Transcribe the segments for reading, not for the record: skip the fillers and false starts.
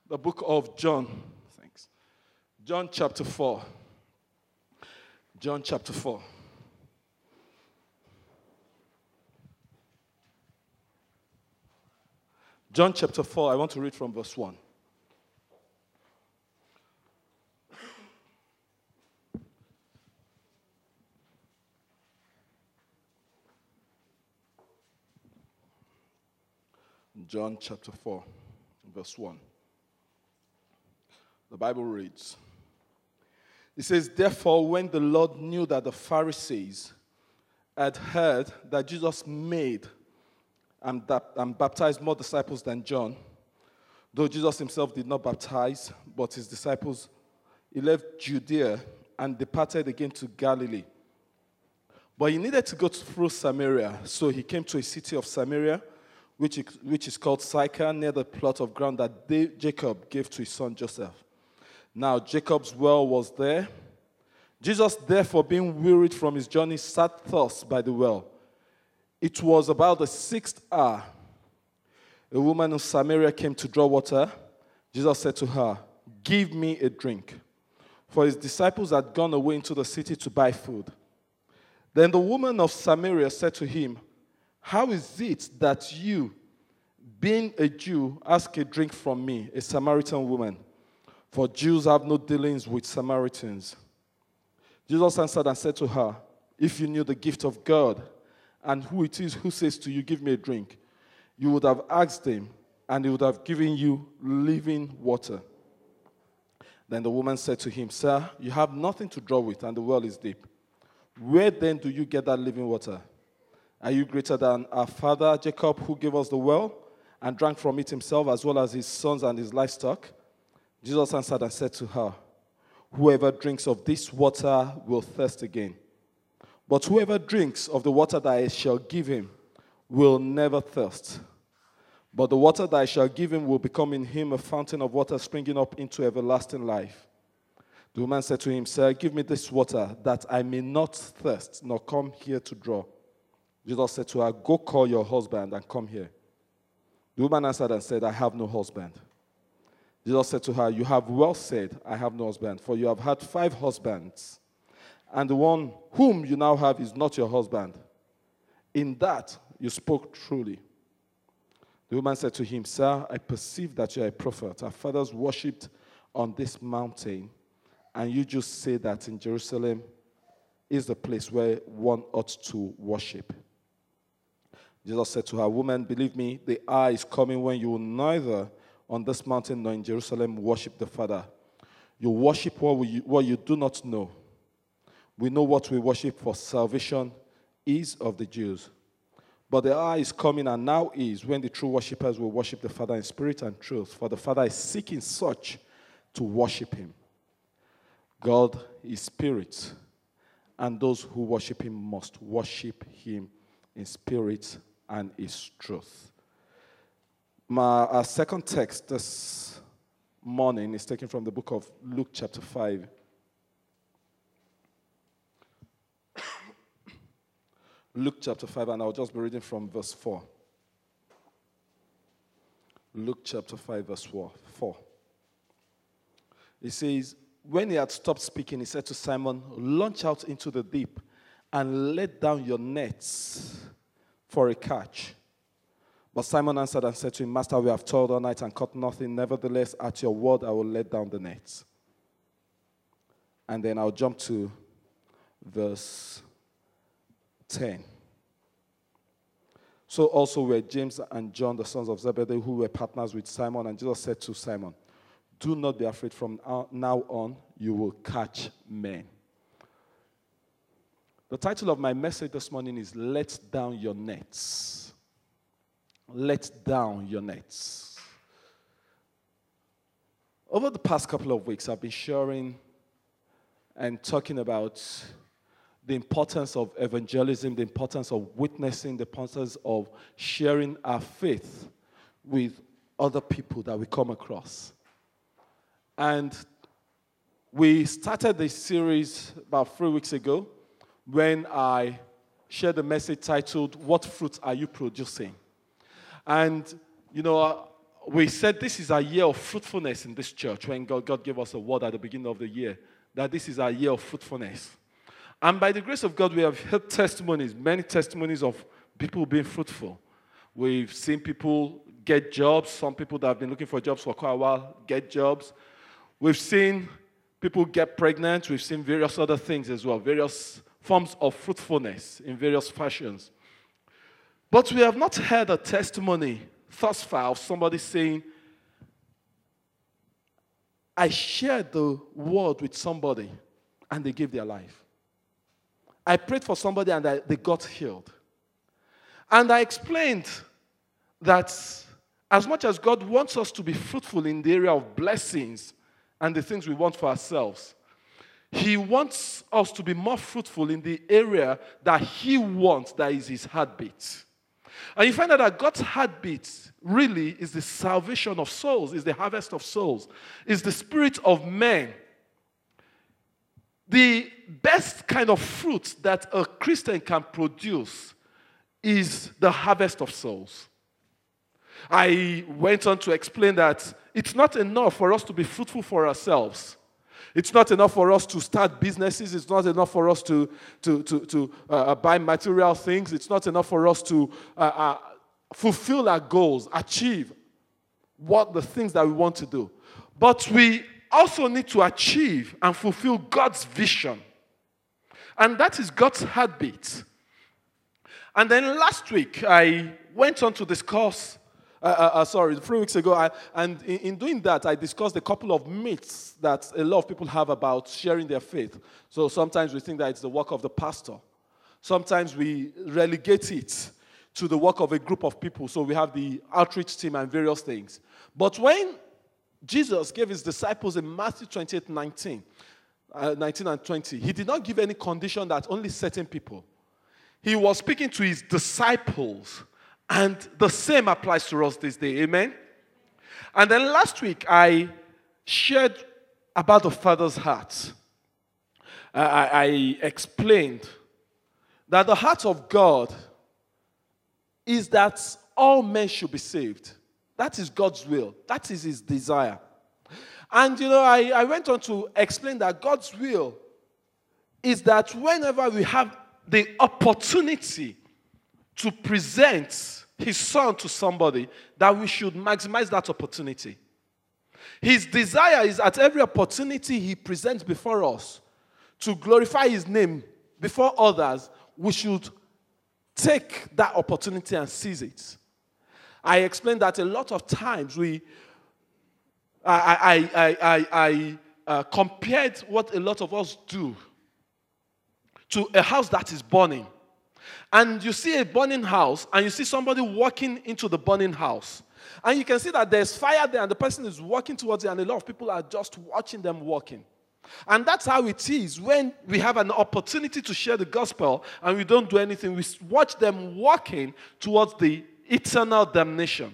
the book of John. Thanks. John chapter 4. John chapter 4. John chapter 4, I want to read from verse 1. John chapter 4, verse 1. The Bible reads, it says, therefore, when the Lord knew that the Pharisees had heard that Jesus made and baptized more disciples than John, though Jesus himself did not baptize, but his disciples, he left Judea and departed again to Galilee. But he needed to go through Samaria, so he came to a city of Samaria, which is called Sychar, near the plot of ground that Jacob gave to his son Joseph. Now Jacob's well was there. Jesus, therefore, being wearied from his journey, sat thus by the well. It was about the 6th hour. A woman in Samaria came to draw water. Jesus said to her, give me a drink. For his disciples had gone away into the city to buy food. Then the woman of Samaria said to him, how is it that you, being a Jew, ask a drink from me, a Samaritan woman? For Jews have no dealings with Samaritans. Jesus answered and said to her, if you knew the gift of God, and who it is who says to you, give me a drink, you would have asked him, and he would have given you living water. Then the woman said to him, sir, you have nothing to draw with, and the well is deep. Where then do you get that living water? Are you greater than our father Jacob, who gave us the well and drank from it himself, as well as his sons and his livestock? Jesus answered and said to her, whoever drinks of this water will thirst again. But whoever drinks of the water that I shall give him will never thirst. But the water that I shall give him will become in him a fountain of water springing up into everlasting life. The woman said to him, sir, give me this water, that I may not thirst, nor come here to draw. Jesus said to her, go call your husband and come here. The woman answered and said, I have no husband. Jesus said to her, you have well said, I have no husband, for you have had 5 husbands, and the one whom you now have is not your husband. In that you spoke truly. The woman said to him, sir, I perceive that you are a prophet. Our fathers worshipped on this mountain, and you just say that in Jerusalem is the place where one ought to worship. Jesus said to her, woman, believe me, the hour is coming when you will neither on this mountain nor in Jerusalem worship the Father. You worship what you do not know. We know what we worship, for salvation is of the Jews. But the hour is coming, and now is, when the true worshippers will worship the Father in spirit and truth, for the Father is seeking such to worship him. God is spirit, and those who worship him must worship him in spirit and in truth. Our second text this morning is taken from the book of Luke chapter 5. Luke chapter 5, and I'll just be reading from verse 4. Luke chapter 5, verse 4. It says, when he had stopped speaking, he said to Simon, launch out into the deep and let down your nets for a catch. But Simon answered and said to him, Master, we have toiled all night and caught nothing. Nevertheless, at your word, I will let down the nets. And then I'll jump to verse 10. So also were James and John, the sons of Zebedee, who were partners with Simon. And Jesus said to Simon, do not be afraid. From now on, you will catch men. The title of my message this morning is Let Down Your Nets. Let down your nets. Over the past couple of weeks, I've been sharing and talking about the importance of evangelism, the importance of witnessing, the importance of sharing our faith with other people that we come across. And we started this series about 3 weeks ago when I shared a message titled, What Fruit Are You Producing? And, we said this is a year of fruitfulness in this church when God gave us a word at the beginning of the year, that this is a year of fruitfulness. And by the grace of God, we have heard testimonies, many testimonies of people being fruitful. We've seen people get jobs, some people that have been looking for jobs for quite a while get jobs. We've seen people get pregnant. We've seen various other things as well, various forms of fruitfulness in various fashions. But we have not heard a testimony thus far of somebody saying, I shared the word with somebody and they gave their life. I prayed for somebody and they got healed. And I explained that as much as God wants us to be fruitful in the area of blessings and the things we want for ourselves, He wants us to be more fruitful in the area that He wants, that is His heartbeat. And you find out that God's heartbeat really is the salvation of souls, is the harvest of souls, is the spirit of men. The best kind of fruit that a Christian can produce is the harvest of souls. I went on to explain that it's not enough for us to be fruitful for ourselves. It's not enough for us to start businesses. It's not enough for us to buy material things. It's not enough for us to fulfill our goals, achieve what the things that we want to do. But we also need to achieve and fulfill God's vision. And that is God's heartbeat. And then last week, I went on to discuss 3 weeks ago, and in doing that, I discussed a couple of myths that a lot of people have about sharing their faith. So sometimes we think that it's the work of the pastor. Sometimes we relegate it to the work of a group of people. So we have the outreach team and various things. But when Jesus gave his disciples in Matthew 28, 19 and 20, he did not give any condition that only certain people. He was speaking to his disciples. And the same applies to us this day. Amen? And then last week, I shared about the Father's heart. I explained that the heart of God is that all men should be saved. That is God's will. That is his desire. And, I went on to explain that God's will is that whenever we have the opportunity to present his son to somebody, that we should maximize that opportunity. His desire is at every opportunity he presents before us to glorify his name before others, we should take that opportunity and seize it. I explained that a lot of times I compared what a lot of us do to a house that is burning. And you see a burning house, and you see somebody walking into the burning house. And you can see that there's fire there, and the person is walking towards it, and a lot of people are just watching them walking. And that's how it is when we have an opportunity to share the gospel, and we don't do anything. We watch them walking towards the eternal damnation.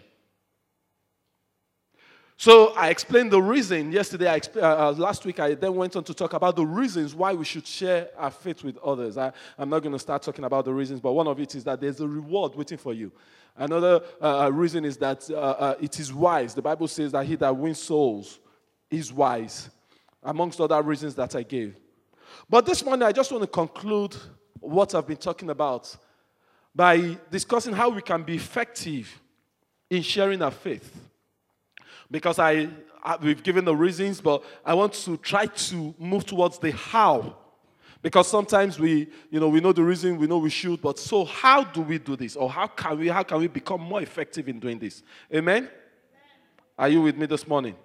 So I explained the reason yesterday. Last week, I then went on to talk about the reasons why we should share our faith with others. I'm not going to start talking about the reasons, but one of it is that there's a reward waiting for you. Another reason is that it is wise. The Bible says that he that wins souls is wise, amongst other reasons that I gave. But this morning, I just want to conclude what I've been talking about by discussing how we can be effective in sharing our faith. Because we've given the reasons, but I want to try to move towards the how. Because sometimes we know the reason, we know we should, but so how do we do this? Or how can we become more effective in doing this? Amen? Are you with me this morning?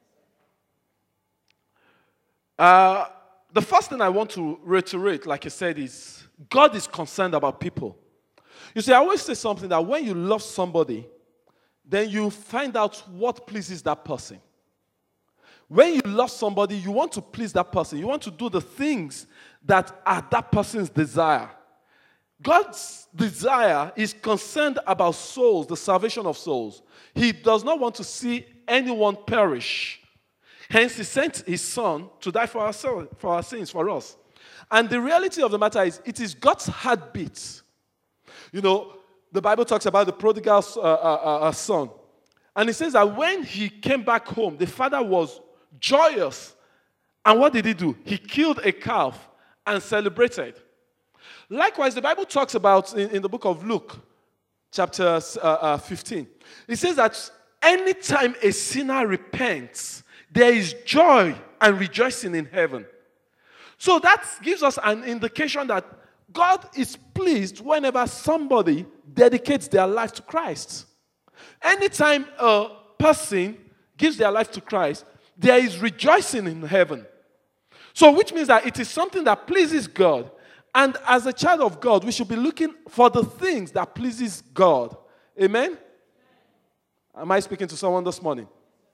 The first thing I want to reiterate, like I said, is God is concerned about people. You see, I always say something that when you love somebody, then you find out what pleases that person. When you love somebody, you want to please that person. You want to do the things that are that person's desire. God's desire is concerned about souls, the salvation of souls. He does not want to see anyone perish. Hence, he sent his son to die for our sins, for us. And the reality of the matter is, it is God's heartbeat. The Bible talks about the prodigal son. And it says that when he came back home, the father was joyous. And what did he do? He killed a calf and celebrated. Likewise, the Bible talks about in the book of Luke, chapter 15. It says that anytime a sinner repents, there is joy and rejoicing in heaven. So that gives us an indication that God is pleased whenever somebody dedicates their life to Christ. Anytime a person gives their life to Christ, there is rejoicing in heaven. So which means that it is something that pleases God. And as a child of God, we should be looking for the things that pleases God. Amen? Am I speaking to someone this morning?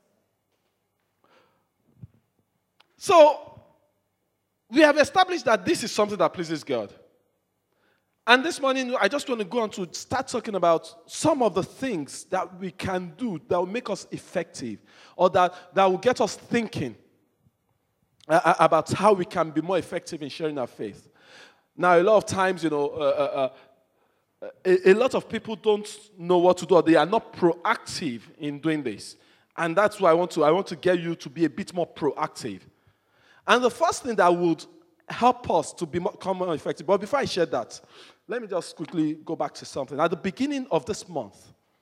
So, we have established that this is something that pleases God. And this morning, I just want to go on to start talking about some of the things that we can do that will make us effective, or that will get us thinking about how we can be more effective in sharing our faith. Now, a lot of times, a lot of people don't know what to do, or they are not proactive in doing this. And that's why I want to get you to be a bit more proactive. And the first thing that would help us to become more effective, but before I share that, let me just quickly go back to something. At the beginning of this month,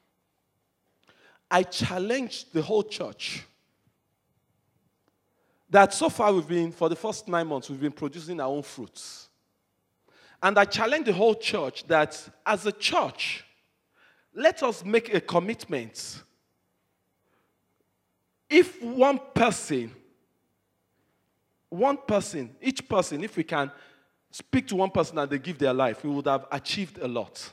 I challenged the whole church that so far for the first 9 months, we've been producing our own fruits. And I challenge the whole church that as a church, let us make a commitment. If each person, if we can speak to one person and they give their life, we would have achieved a lot.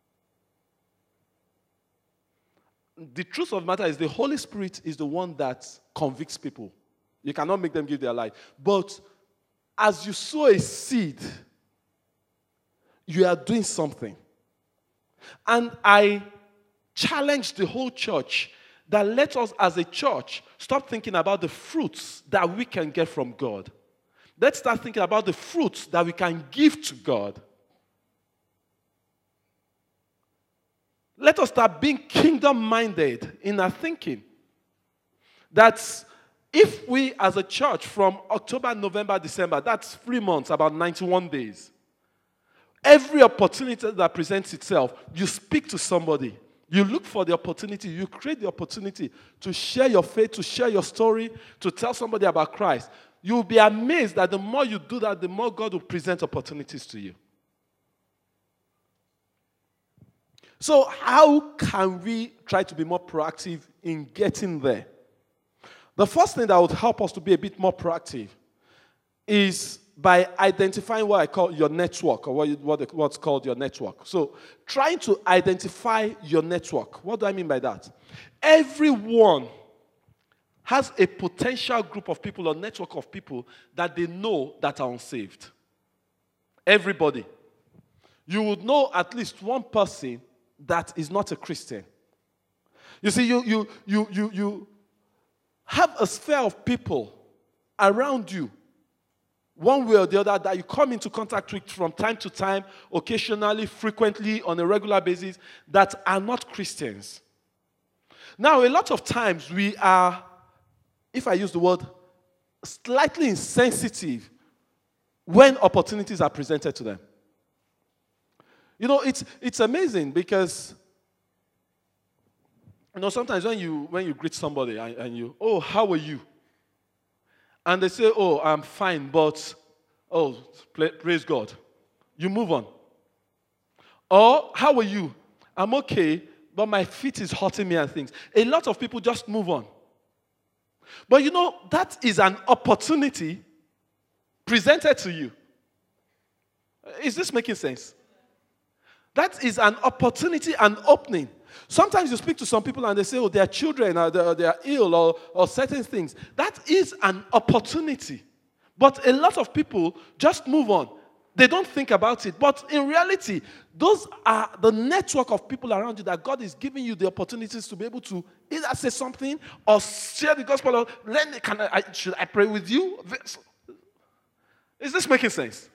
The truth of the matter is the Holy Spirit is the one that convicts people. You cannot make them give their life. But as you sow a seed, you are doing something. And I challenge the whole church that let us as a church stop thinking about the fruits that we can get from God. Let's start thinking about the fruits that we can give to God. Let us start being kingdom-minded in our thinking. That if we as a church from October, November, December, that's 3 months, about 91 days. Every opportunity that presents itself, you speak to somebody. You look for the opportunity. You create the opportunity to share your faith, to share your story, to tell somebody about Christ. You will be amazed that the more you do that, the more God will present opportunities to you. So how can we try to be more proactive in getting there? The first thing that would help us to be a bit more proactive is by identifying what I call your network, or what's called your network. So trying to identify your network. What do I mean by that? Everyone has a potential group of people or network of people that they know that are unsaved. Everybody. You would know at least one person that is not a Christian. You see, you have a sphere of people around you, one way or the other, that you come into contact with from time to time, occasionally, frequently, on a regular basis, that are not Christians. Now, a lot of times we are, if I use the word, slightly insensitive when opportunities are presented to them. You know, it's amazing because, you know, sometimes when you greet somebody and you, oh, how are you? And they say, oh, I'm fine, but, oh, praise God. You move on. Or, how are you? I'm okay, but my feet is hurting me and things. A lot of people just move on. But you know, that is an opportunity presented to you. Is this making sense? That is an opportunity, an opening. Sometimes you speak to some people and they say, oh, their children, they are ill or certain things. That is an opportunity. But a lot of people just move on. They don't think about it. But in reality, those are the network of people around you that God is giving you the opportunities to be able to either say something or share the gospel. Or should I pray with you? Is this making sense?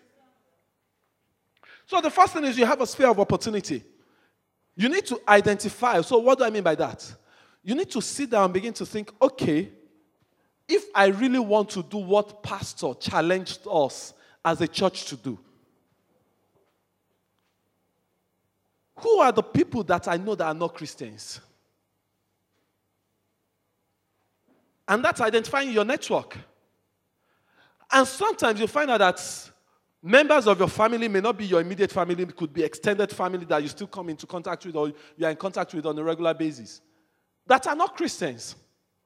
So the first thing is you have a sphere of opportunity. You need to identify. So what do I mean by that? you need to sit down and begin to think, okay, if I really want to do what pastor challenged us as a church to do, who are the people that I know that are not Christians? And that's identifying your network. And sometimes you find out that members of your family may not be your immediate family, it could be extended family that you still come into contact with or you are in contact with on a regular basis, that are not Christians.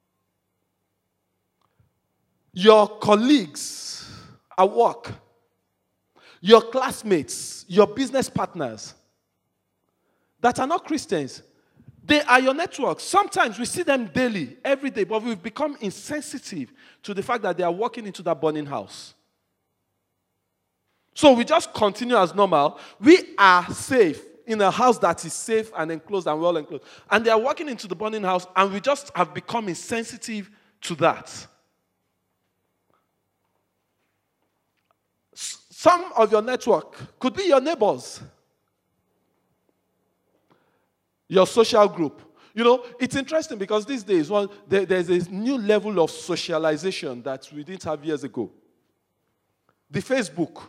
Your colleagues at work, your classmates, your business partners that are not Christians, they are your network. Sometimes we see them daily, every day, but we've become insensitive to the fact that they are walking into that burning house. So we just continue as normal. We are safe in a house that is safe and enclosed and well enclosed. And they are walking into the burning house, and we just have become insensitive to that. Some of your network could be your neighbors, your social group. You know, it's interesting because these days, there's a new level of socialization that we didn't have years ago. The Facebook.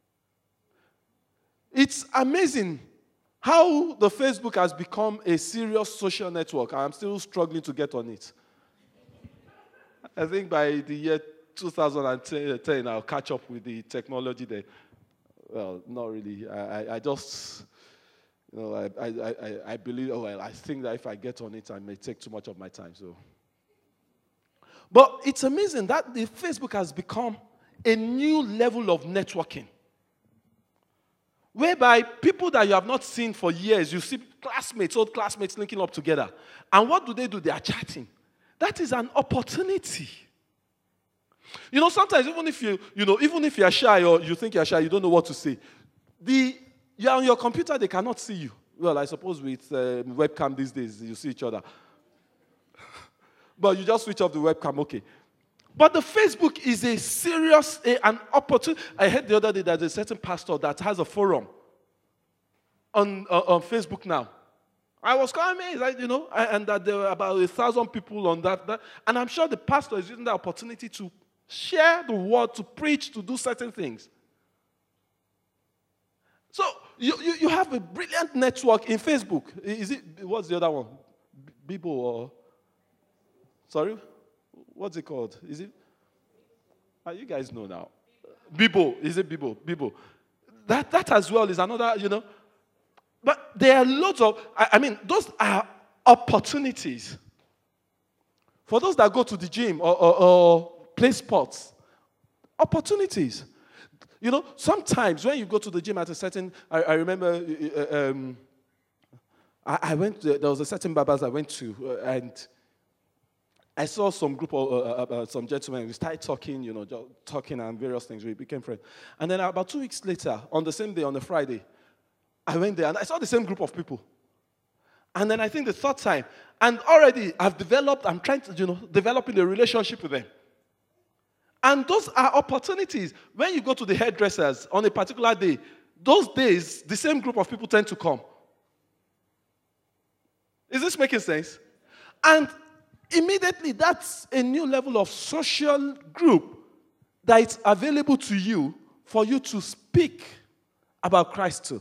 It's amazing how the Facebook has become a serious social network. I'm still struggling to get on it. I think by the year 2010, I'll catch up with the technology there. Well, not really. I just, you know, I believe, I think that if I get on it, I may take too much of my time. So, but it's amazing that the Facebook has become a new level of networking, whereby people that you have not seen for years, you see classmates, old classmates linking up together. And what do? They are chatting. That is an opportunity. You know, sometimes even if you are shy or you think you're shy, you don't know what to say. You're on your computer, they cannot see you. Well, I suppose with webcam these days, you see each other. But you just switch off the webcam, okay. But the Facebook is a serious, an opportunity. I heard the other day that there's a certain pastor that has a forum on Facebook now. I was quite amazed, and that there were about 1,000 people on that. And I'm sure the pastor is using that opportunity to share the word, to preach, to do certain things. So you have a brilliant network in Facebook. What's the other one? Bibo or... Sorry? What's it called? Is it? You guys know now. Bibo. Is it Bibo? Bibo. That as well is another, But there are loads of, those are opportunities. For those that go to the gym or play sports, opportunities. Sometimes when you go to the gym at a certain, I remember I went, there was a certain barbers I went to, and I saw some group of some gentlemen. We started talking, talking and various things. We became friends. And then about 2 weeks later, on the same day, on a Friday, I went there and I saw the same group of people. And then I think the third time, and already I'm trying to, developing a relationship with them. And those are opportunities. When you go to the hairdressers on a particular day, those days, the same group of people tend to come. Is this making sense? And immediately, that's a new level of social group that is available to you for you to speak about Christ to.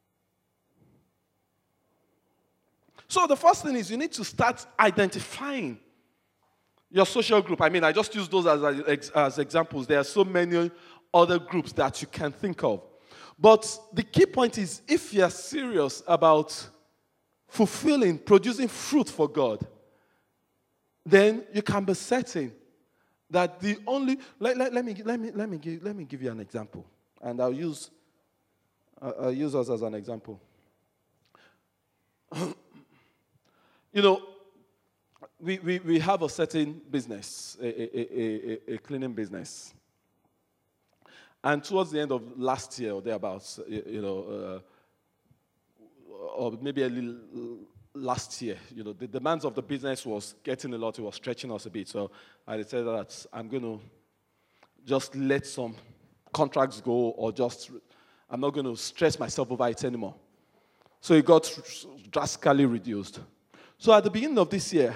So the first thing is you need to start identifying your social group. I just use those as examples. There are so many other groups that you can think of. But the key point is if you're serious about producing fruit for God, then you can be certain that the only... Let me give you an example. And I'll use us as an example. We have a certain business, a cleaning business. And towards the end of last year or thereabouts, or maybe a little last year, the demands of the business was getting a lot. It was stretching us a bit. So I decided that I'm going to just let some contracts go, or I'm not going to stress myself over it anymore. So it got drastically reduced. So at the beginning of this year,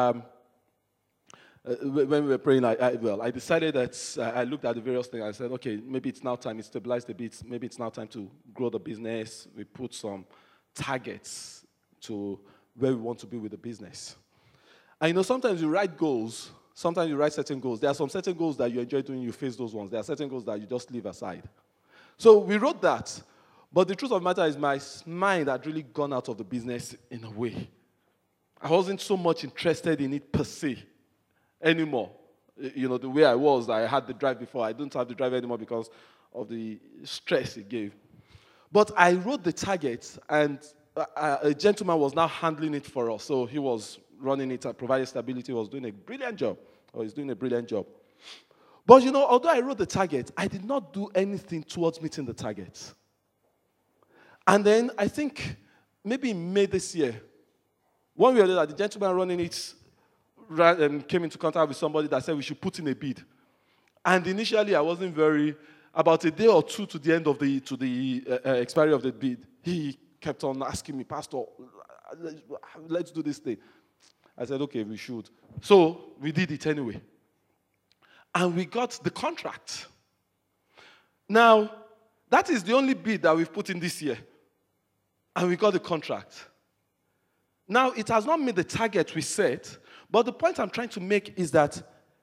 when we were praying, I decided that I looked at the various things. I said, okay, maybe it's now time. It stabilized a bit. Maybe it's now time to grow the business. We put some targets to where we want to be with the business. And sometimes you write goals. Sometimes you write certain goals. There are some certain goals that you enjoy doing. You face those ones. There are certain goals that you just leave aside. So we wrote that. But the truth of the matter is my mind had really gone out of the business in a way. I wasn't so much interested in it per se anymore. The way I was, I had the drive before. I don't have the drive anymore because of the stress it gave. But I wrote the targets, and a gentleman was now handling it for us. So he was running it and providing stability. He was doing a brilliant job. He's doing a brilliant job. But, although I wrote the target, I did not do anything towards meeting the targets. And then I think maybe in May this year, one way or the other, the gentleman running it came into contact with somebody that said we should put in a bid. And initially, I wasn't about a day or two to the end of the expiry of the bid, he kept on asking me, Pastor, let's do this thing. I said, okay, we should. So we did it anyway. And we got the contract. Now, that is the only bid that we've put in this year. And we got the contract. Now, it has not made the target we set, but the point I'm trying to make is that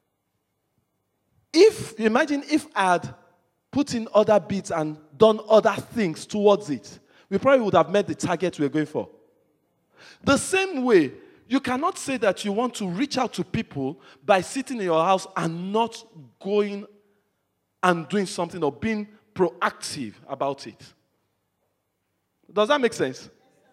imagine if I had put in other bids and done other things towards it, we probably would have met the target we're going for. The same way, you cannot say that you want to reach out to people by sitting in your house and not going and doing something or being proactive about it. Does that make sense?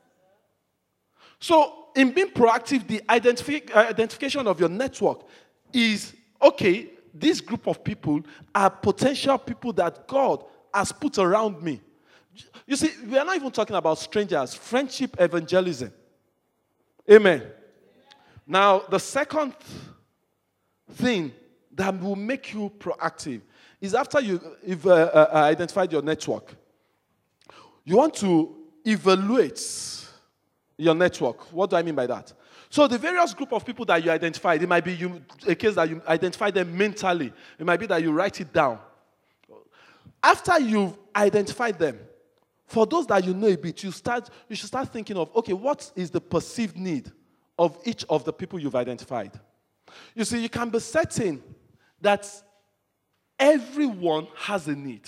So, in being proactive, the identification of your network is, okay, this group of people are potential people that God has put around me. You see, we are not even talking about strangers, friendship evangelism. Amen. Now, the second thing that will make you proactive is after you've identified your network, you want to evaluate your network. What do I mean by that? So the various group of people that you identified, it might be a case that you identify them mentally. It might be that you write it down. After you've identified them, for those that you know a bit, you should start thinking of, okay, what is the perceived need of each of the people you've identified? You see, you can be certain that everyone has a need.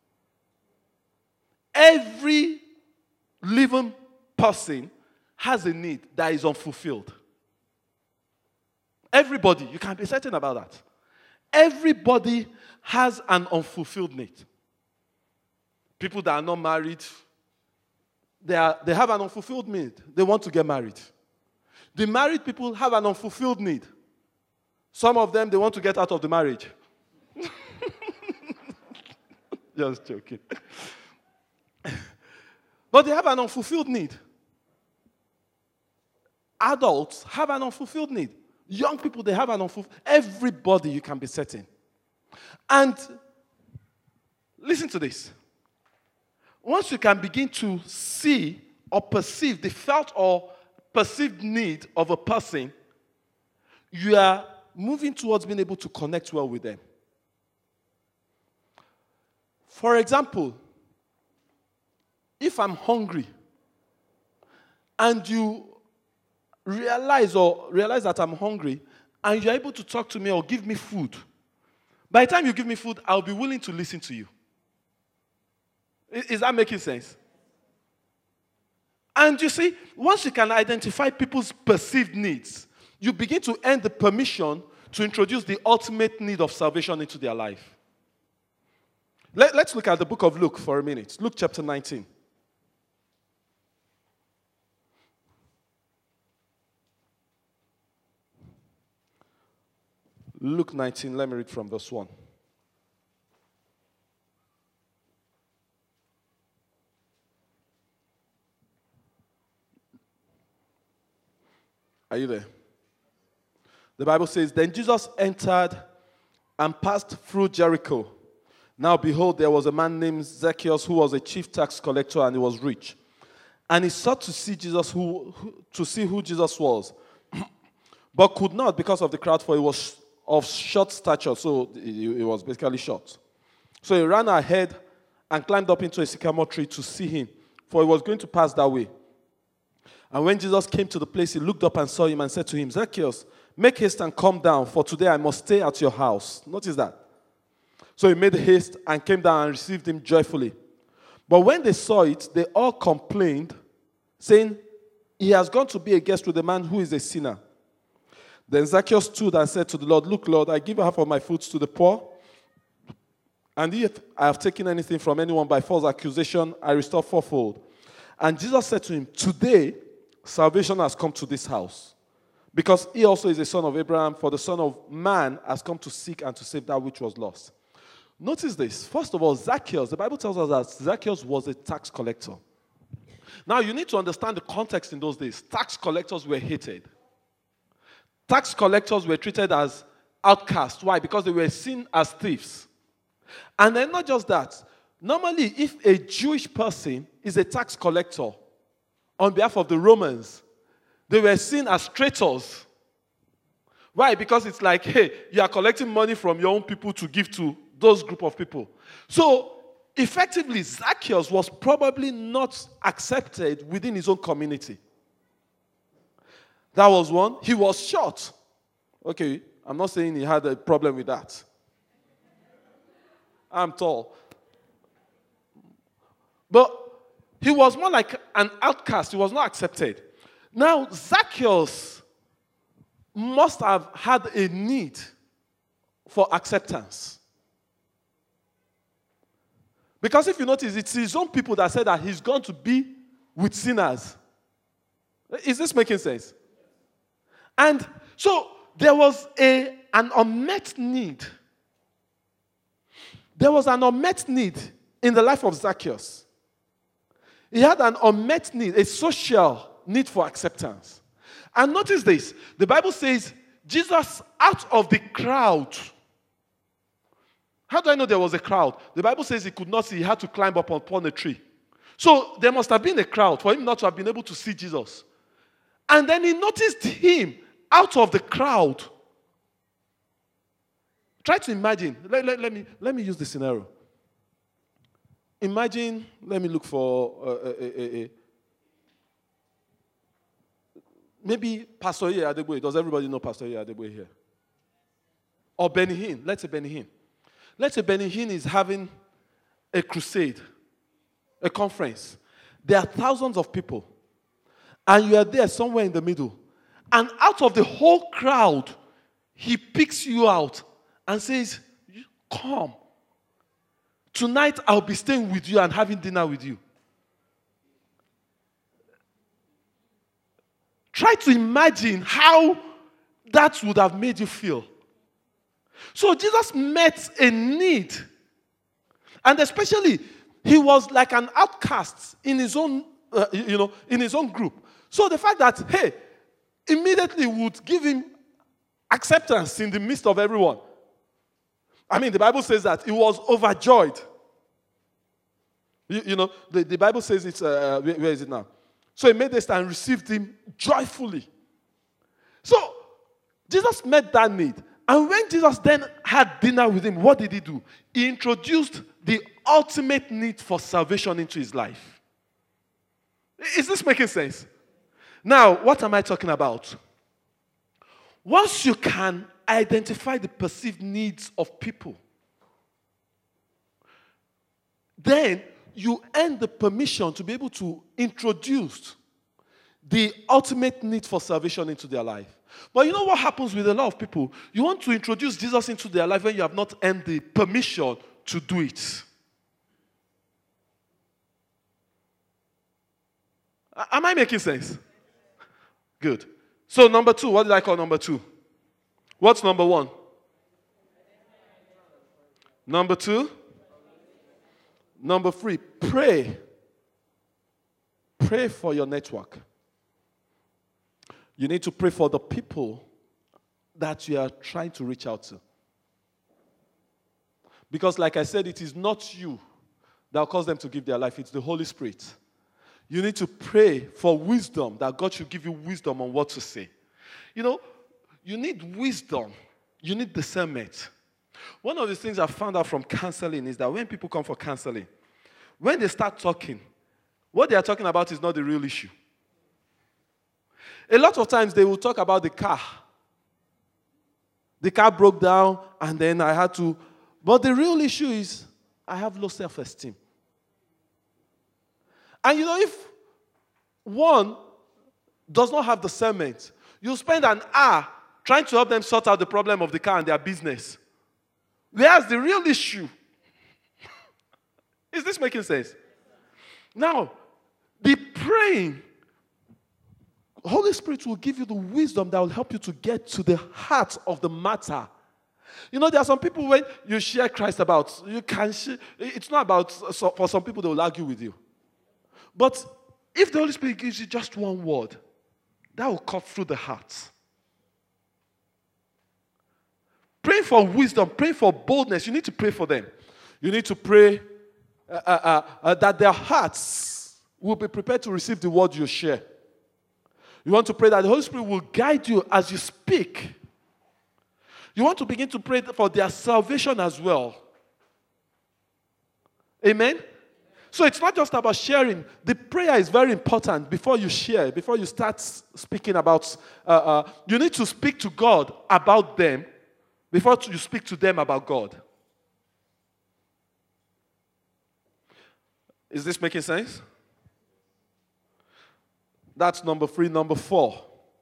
Every living person has a need that is unfulfilled. Everybody, you can be certain about that. Everybody has an unfulfilled need. People that are not married, they have an unfulfilled need. They want to get married. The married people have an unfulfilled need. Some of them, they want to get out of the marriage. Just joking. But they have an unfulfilled need. Adults have an unfulfilled need. Young people, they have an unfulfilled. Everybody, you can be certain. And listen to this. Once you can begin to see or perceive the felt or perceived need of a person, you are moving towards being able to connect well with them. For example, if I'm hungry and you realize that I'm hungry and you're able to talk to me or give me food, by the time you give me food, I'll be willing to listen to you. Is that making sense? And you see, once you can identify people's perceived needs, you begin to earn the permission to introduce the ultimate need of salvation into their life. Let's look at the book of Luke for a minute. Luke chapter 19. Luke 19, let me read from verse 1. Are you there? The Bible says, then Jesus entered and passed through Jericho. Now behold, there was a man named Zacchaeus who was a chief tax collector and he was rich. And he sought to see Jesus, to see who Jesus was, but could not because of the crowd, for he was of short stature, so he was basically short. So he ran ahead and climbed up into a sycamore tree to see him, for he was going to pass that way. And when Jesus came to the place, he looked up and saw him and said to him, Zacchaeus, make haste and come down, for today I must stay at your house. Notice that. So he made haste and came down and received him joyfully. But when they saw it, they all complained, saying, he has gone to be a guest with a man who is a sinner. Then Zacchaeus stood and said to the Lord, look, Lord, I give half of my food to the poor. And if I have taken anything from anyone by false accusation, I restore fourfold. And Jesus said to him, today salvation has come to this house, because he also is a son of Abraham, for the Son of Man has come to seek and to save that which was lost. Notice this. First of all, Zacchaeus, the Bible tells us that Zacchaeus was a tax collector. Now, you need to understand the context in those days. Tax collectors were hated. Tax collectors were treated as outcasts. Why? Because they were seen as thieves. And then not just that. Normally, if a Jewish person is a tax collector on behalf of the Romans, they were seen as traitors. Why? Because it's like, hey, you are collecting money from your own people to give to those group of people. So, effectively, Zacchaeus was probably not accepted within his own community. That was one. He was short. Okay, I'm not saying he had a problem with that. I'm tall. But he was more like an outcast. He was not accepted. Now, Zacchaeus must have had a need for acceptance. Because if you notice, it's his own people that said that he's going to be with sinners. Is this making sense? And so there was an unmet need. There was an unmet need in the life of Zacchaeus. He had an unmet need, a social need for acceptance. And notice this. The Bible says, Jesus out of the crowd. How do I know there was a crowd? The Bible says he could not see. He had to climb up upon a tree. So there must have been a crowd for him not to have been able to see Jesus. And then he noticed him out of the crowd. Try to imagine. Let me use the scenario. Imagine, let me look for maybe Pastor Iye Adegboye. Does everybody know Pastor Iye Adegboye here? Or Benny Hinn. Let's say Benny Hinn. Let's say Benny Hinn is having a crusade, a conference. There are thousands of people. And you are there somewhere in the middle. And out of the whole crowd, he picks you out and says, come. Tonight I'll be staying with you and having dinner with you. Try to imagine how that would have made you feel. So Jesus met a need. And especially, he was like an outcast in his own, in his own group. So the fact that, hey, immediately would give him acceptance in the midst of everyone. I mean, the Bible says that he was overjoyed. The Bible says it's, where is it now? So he made this and received him joyfully. So Jesus met that need. And when Jesus then had dinner with him, what did he do? He introduced the ultimate need for salvation into his life. Is this making sense? Now, what am I talking about? Once you can identify the perceived needs of people, then you earn the permission to be able to introduce the ultimate need for salvation into their life. But you know what happens with a lot of people? You want to introduce Jesus into their life when you have not earned the permission to do it. Am I making sense? Good. So number 2, what did I call number 2? What's number 1? Number 2? Number 3, pray. Pray for your network. You need to pray for the people that you are trying to reach out to. Because like I said, it is not you that will cause them to give their life. It's the Holy Spirit. You need to pray for wisdom, that God should give you wisdom on what to say. You need wisdom. You need discernment. One of the things I found out from counseling is that when people come for counseling, when they start talking, what they are talking about is not the real issue. A lot of times they will talk about the car. The car broke down and then I had to... But the real issue is I have low self-esteem. And if one does not have discernment, you spend an hour trying to help them sort out the problem of the car and their business. Whereas the real issue... Is this making sense? Now, be praying. Holy Spirit will give you the wisdom that will help you to get to the heart of the matter. There are some people when you share Christ about, it's not about, for some people they will argue with you. But if the Holy Spirit gives you just one word, that will cut through the heart. Pray for wisdom, pray for boldness. You need to pray for them. You need to pray that their hearts will be prepared to receive the word you share. You want to pray that the Holy Spirit will guide you as you speak. You want to begin to pray for their salvation as well. Amen? So it's not just about sharing. The prayer is very important before you share, before you start speaking about, you need to speak to God about them before you speak to them about God. Is this making sense? That's number 3. Number 4.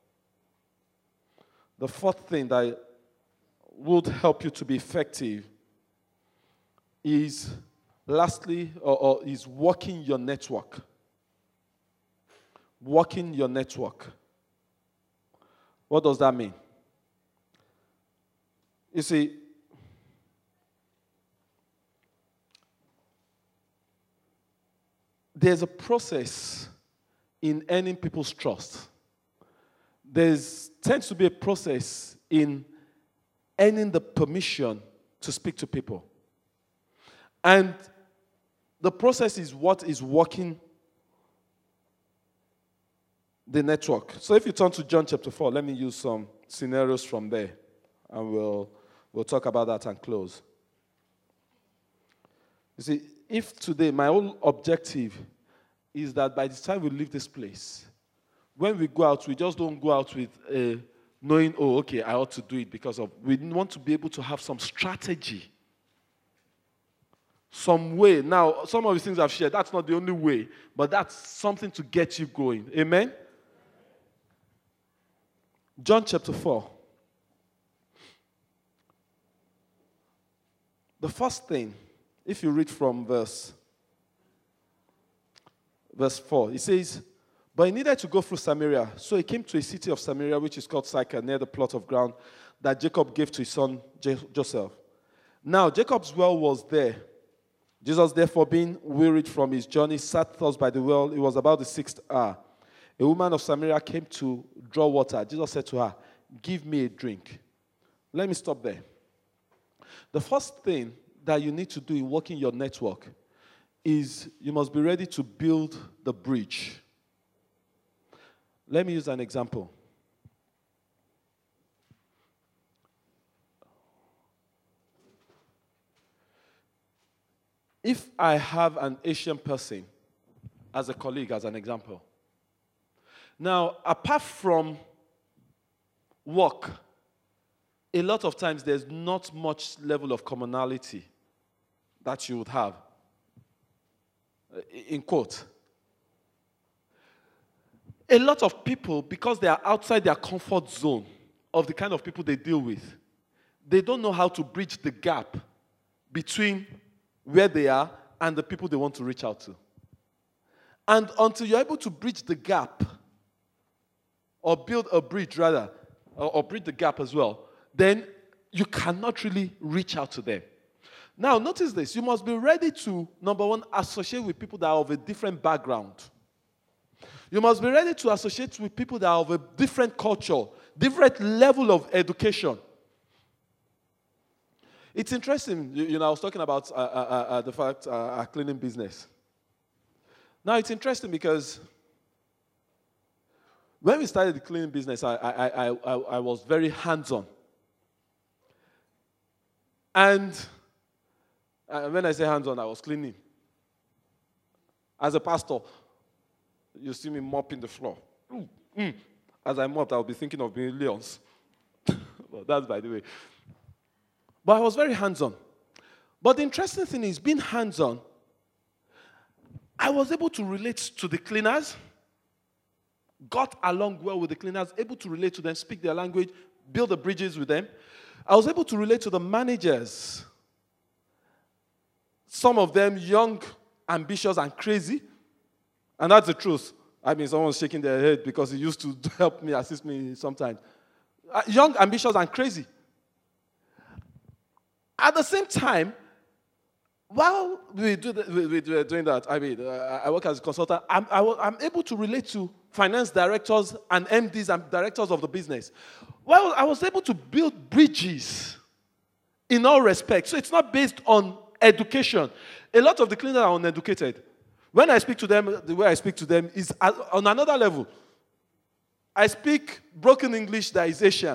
The fourth thing that would help you to be effective is, lastly, is working your network. Working your network. What does that mean? You see, there's a process in earning people's trust. There tends to be a process in earning the permission to speak to people. And the process is what is working the network. So if you turn to John chapter 4, let me use some scenarios from there. And we'll talk about that and close. You see, if today my whole objective is that by the time we leave this place, when we go out, we just don't go out with knowing, oh, okay, I ought to do it because of... We want to be able to have some strategy, some way. Now, some of the things I've shared, that's not the only way, but that's something to get you going. Amen? John chapter 4. The first thing, if you read from verse 4, it says, but he needed to go through Samaria. So he came to a city of Samaria, which is called Sychar, near the plot of ground that Jacob gave to his son Joseph. Now, Jacob's well was there. Jesus, therefore, being wearied from his journey, sat thus by the well. It was about the 6th hour. A woman of Samaria came to draw water. Jesus said to her, give me a drink. Let me stop there. The first thing that you need to do in working your network is you must be ready to build the bridge. Let me use an example. If I have an Asian person as a colleague, as an example, now, apart from work, a lot of times there's not much level of commonality that you would have. In quote. A lot of people, because they are outside their comfort zone of the kind of people they deal with, they don't know how to bridge the gap between where they are and the people they want to reach out to. And until you're able to bridge the gap, or build a bridge rather, or bridge the gap as well, then you cannot really reach out to them. Now, notice this. You must be ready to, number one, associate with people that are of a different background. You must be ready to associate with people that are of a different culture, different level of education. It's interesting. I was talking about the fact cleaning business. Now, it's interesting because when we started the cleaning business, I was very hands-on. And when I say hands-on, I was cleaning. As a pastor, you see me mopping the floor. As I mopped, I'll be thinking of being lions. Well, that's by the way. But I was very hands-on. But the interesting thing is, being hands-on, I was able to relate to the cleaners, got along well with the cleaners, able to relate to them, speak their language, build the bridges with them. I was able to relate to the managers. Some of them young, ambitious, and crazy. And that's the truth. I mean, someone's shaking their head because he used to help me, assist me sometimes. Young, ambitious, and crazy. At the same time, while we were doing that, I work as a consultant, I'm able to relate to finance directors and MDs and directors of the business. Well, I was able to build bridges in all respects. So it's not based on education. A lot of the cleaners are uneducated. When I speak to them, the way I speak to them is on another level. I speak broken English that is Asian.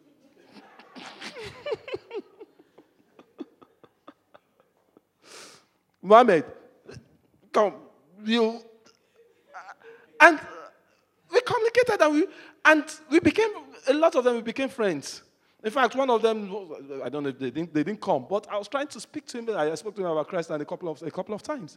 Mohammed, come, you, and we communicated and we became, a lot of them, we became friends. In fact, one of them, I don't know if they didn't come, but I was trying to speak to him. I spoke to him about Christ and a couple of times.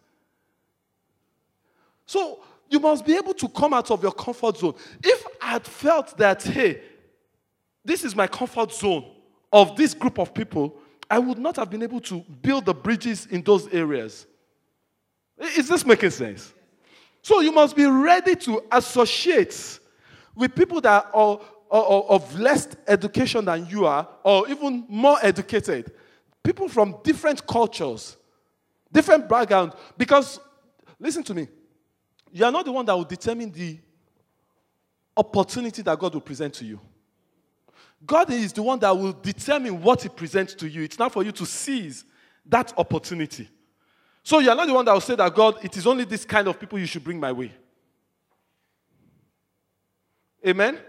So you must be able to come out of your comfort zone. If I had felt that, hey, this is my comfort zone of this group of people, I would not have been able to build the bridges in those areas. Is this making sense? So you must be ready to associate with people that are of less education than you are, or even more educated. People from different cultures, different backgrounds. Because, listen to me, you are not the one that will determine the opportunity that God will present to you. God is the one that will determine what He presents to you. It's not for you to seize that opportunity. So you are not the one that will say that, God, it is only this kind of people you should bring my way. Amen?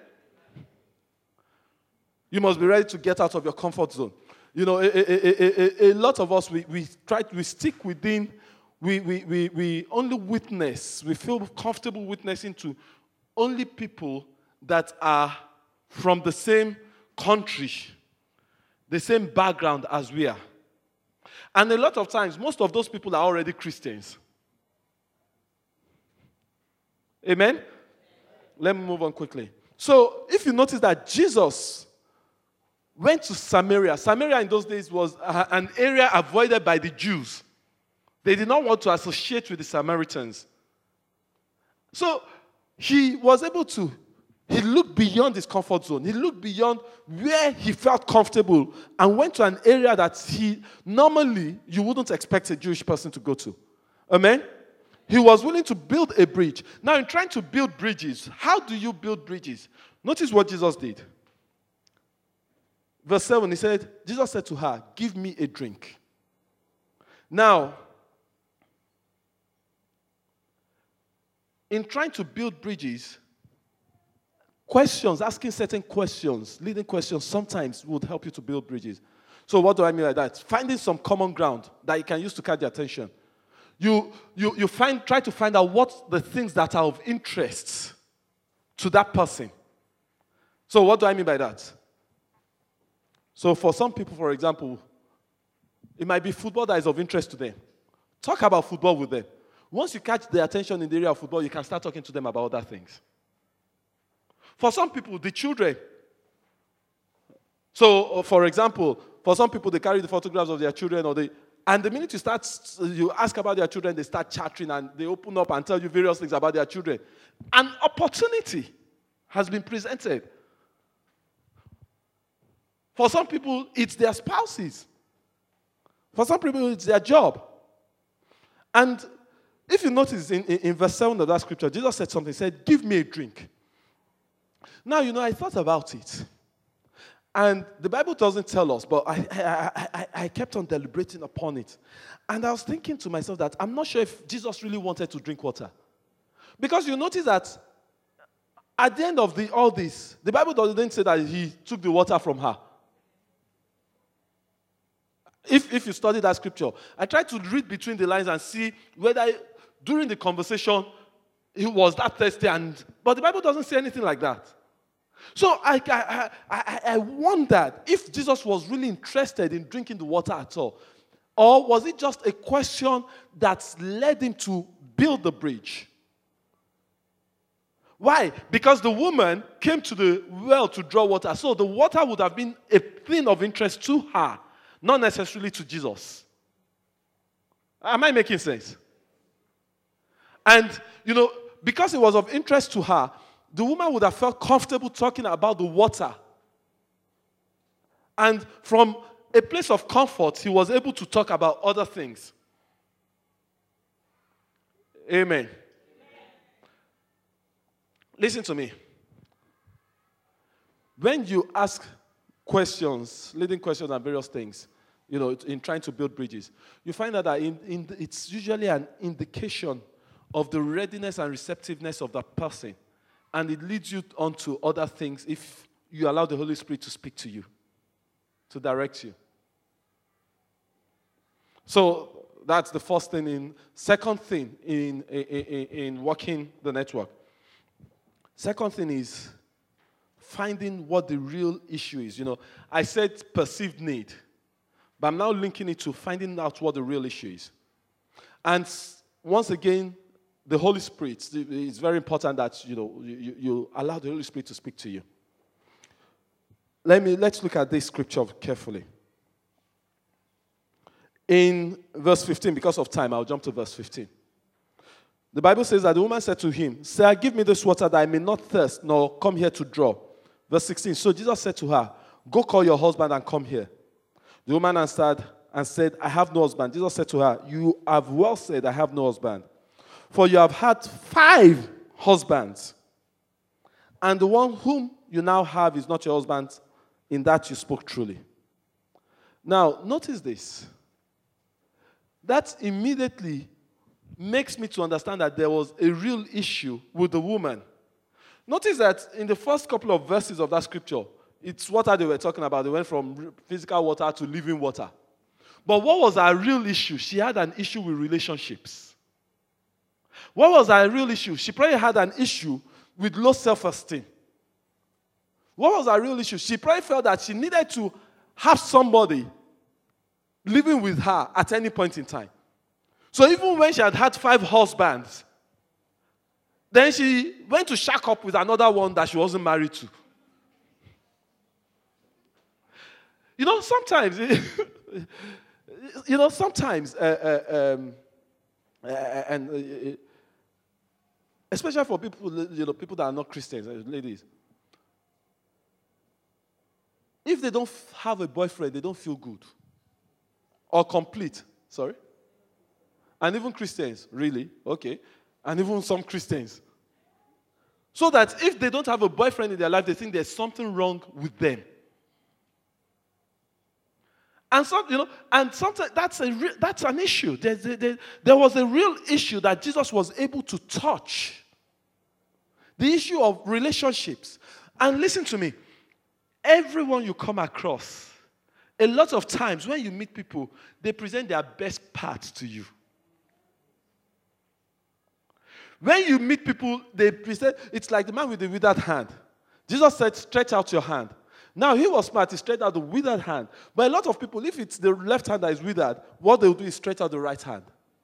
You must be ready to get out of your comfort zone. You know, a lot of us, we stick within, we only witness, we feel comfortable witnessing to only people that are from the same country, the same background as we are. And a lot of times, most of those people are already Christians. Amen? Let me move on quickly. So, if you notice that Jesus went to Samaria. Samaria in those days was an area avoided by the Jews. They did not want to associate with the Samaritans. So, he was able to, he looked beyond his comfort zone. He looked beyond where he felt comfortable and went to an area that normally you wouldn't expect a Jewish person to go to. Amen? He was willing to build a bridge. Now, in trying to build bridges, how do you build bridges? Notice what Jesus did. Verse 7, Jesus said to her, "Give me a drink." Now, in trying to build bridges, asking certain questions, leading questions, sometimes would help you to build bridges. So what do I mean by that? Finding some common ground that you can use to catch their attention. You try to find out what the things that are of interest to that person. So what do I mean by that? So for some people, for example, it might be football that is of interest to them. Talk about football with them. Once you catch their attention in the area of football, you can start talking to them about other things. For some people, the children. So, for example, for some people, they carry the photographs of their children, and the minute you ask about their children, they start chattering and they open up and tell you various things about their children. An opportunity has been presented. For some people, it's their spouses. For some people, it's their job. And if you notice in verse 7 of that scripture, Jesus said something. He said, "Give me a drink." Now, I thought about it. And the Bible doesn't tell us, but I kept on deliberating upon it. And I was thinking to myself that I'm not sure if Jesus really wanted to drink water. Because you notice that at the end of all this, the Bible doesn't say that he took the water from her. If you study that scripture, I try to read between the lines and see whether during the conversation he was that thirsty, but the Bible doesn't say anything like that. So I wondered if Jesus was really interested in drinking the water at all, or was it just a question that led him to build the bridge? Why? Because the woman came to the well to draw water, so the water would have been a thing of interest to her, not necessarily to Jesus. Am I making sense? And, because it was of interest to her, the woman would have felt comfortable talking about the water. And from a place of comfort, he was able to talk about other things. Amen. Listen to me. When you ask questions, leading questions and various things, in trying to build bridges, you find out that it's usually an indication of the readiness and receptiveness of that person. And it leads you on to other things if you allow the Holy Spirit to speak to you, to direct you. So that's the first thing. Second thing in working the network. Second thing is finding what the real issue is. I said perceived need, but I'm now linking it to finding out what the real issue is. And once again, the Holy Spirit, it's very important that you allow the Holy Spirit to speak to you. Let's look at this scripture carefully. In verse 15, because of time, I'll jump to verse 15. The Bible says that the woman said to him, "Sir, give me this water that I may not thirst, nor come here to draw." Verse 16, so Jesus said to her, "Go call your husband and come here." The woman answered and said, "I have no husband." Jesus said to her, "You have well said, I have no husband. For you have had 5 husbands, and the one whom you now have is not your husband. In that you spoke truly." Now, notice this. That immediately makes me to understand that there was a real issue with the woman. Notice that in the first couple of verses of that scripture, it's water they were talking about. They went from physical water to living water. But what was her real issue? She had an issue with relationships. What was her real issue? She probably had an issue with low self-esteem. What was her real issue? She probably felt that she needed to have somebody living with her at any point in time. So even when she had had 5 husbands, then she went to shack up with another one that she wasn't married to. Sometimes, especially for people, people that are not Christians, ladies, if they don't have a boyfriend, they don't feel good or complete. Sorry? And even Christians, really? Okay. And even some Christians. So that if they don't have a boyfriend in their life, they think there's something wrong with them. And sometimes that's an issue. There was a real issue that Jesus was able to touch. The issue of relationships. And listen to me. Everyone you come across, a lot of times when you meet people, they present their best part to you. When you meet people, they present, it's like the man with the withered hand. Jesus said, "Stretch out your hand." Now, he was smart, he stretched out the withered hand. But a lot of people, if it's the left hand that is withered, what they'll do is stretch out the right hand.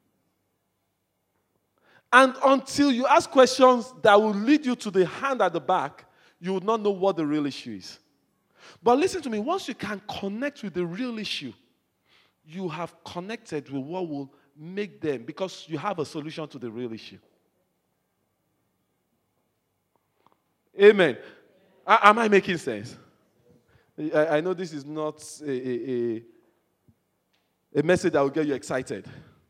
And until you ask questions that will lead you to the hand at the back, you will not know what the real issue is. But listen to me, once you can connect with the real issue, you have connected with what will make them, because you have a solution to the real issue. Amen. Am I making sense? I know this is not a message that will get you excited.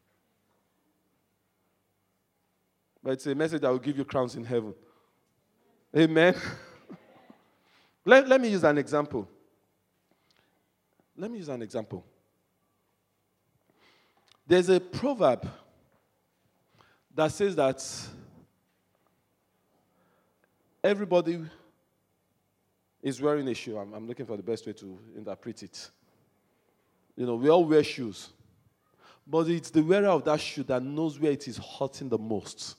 But it's a message that will give you crowns in heaven. Amen. Let me use an example. There's a proverb that says that everybody is wearing a shoe. I'm looking for the best way to interpret it. We all wear shoes. But it's the wearer of that shoe that knows where it is hurting the most.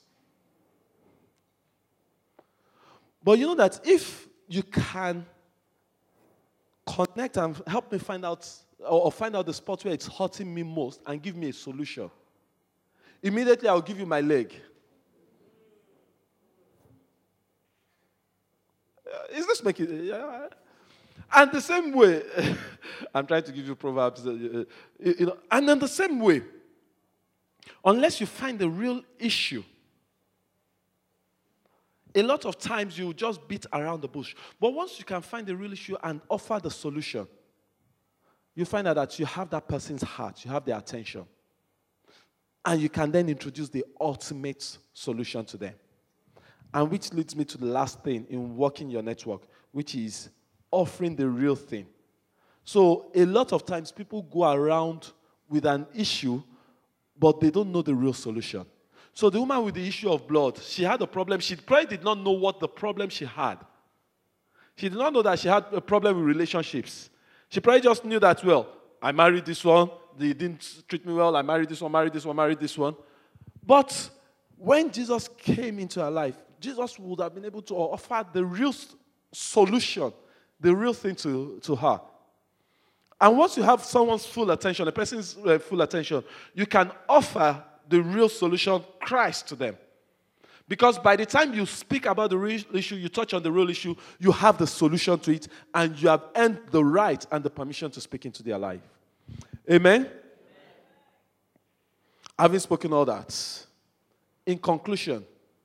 But you know that if you can connect and help me find out, or find out the spot where it's hurting me most and give me a solution, immediately I'll give you my leg. Is this making... Yeah. And the same way, I'm trying to give you Proverbs, and in the same way, unless you find the real issue, a lot of times you just beat around the bush. But once you can find the real issue and offer the solution, you find out that you have that person's heart, you have their attention. And you can then introduce the ultimate solution to them. And which leads me to the last thing in working your network, which is offering the real thing. So a lot of times people go around with an issue, but they don't know the real solution. So the woman with the issue of blood, she had a problem. She probably did not know what the problem she had. She did not know that she had a problem with relationships. She probably just knew that, well, I married this one, they didn't treat me well, I married this one, married this one, married this one. But when Jesus came into her life, Jesus would have been able to offer the real solution, the real thing to her. And once you have someone's full attention, a person's full attention, you can offer the real solution, Christ, to them. Because by the time you speak about the real issue, you touch on the real issue, you have the solution to it, and you have earned the right and the permission to speak into their life. Amen? Having spoken all that, in conclusion,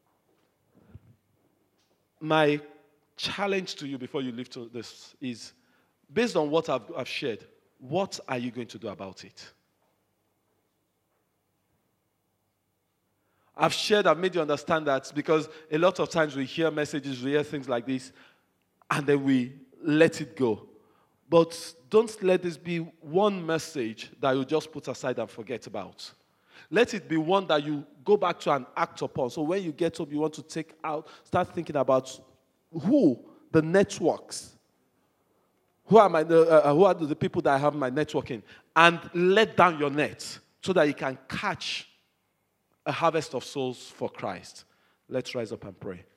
my challenge to you before you leave to this is, based on what I've shared, what are you going to do about it? I've made you understand that because a lot of times we hear messages, we hear things like this, and then we let it go. But don't let this be one message that you just put aside and forget about. Let it be one that you go back to and act upon. So when you get up, you want to start thinking about the networks. Who are the people that I have my networking? And let down your net so that you can catch a harvest of souls for Christ. Let's rise up and pray.